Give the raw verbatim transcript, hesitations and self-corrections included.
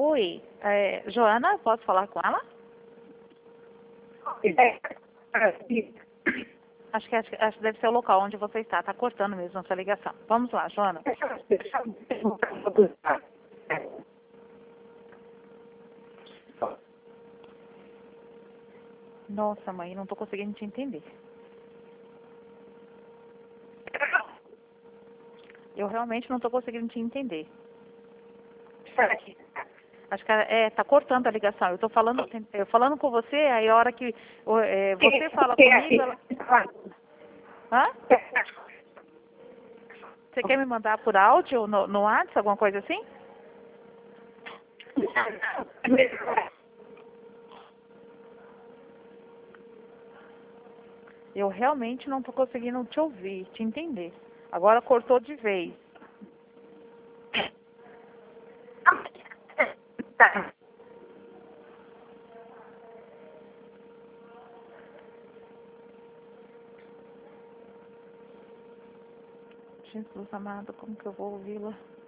Oi, é, Joana, posso falar com ela? Acho que, acho, que- acho que deve ser o local onde você está. Está cortando mesmo essa ligação. Vamos lá, Joana. Nossa, mãe, não estou conseguindo te entender. Eu realmente não estou conseguindo te entender. Acho que é, tá cortando a ligação. Eu estou falando, eu falando com você, aí a hora que o, é, você fala comigo, ela... Hã? Você quer me mandar por áudio no, no WhatsApp, alguma coisa assim? Eu realmente não estou conseguindo te ouvir, te entender. Agora cortou de vez. Jesus amado, como que eu vou ouvi-la?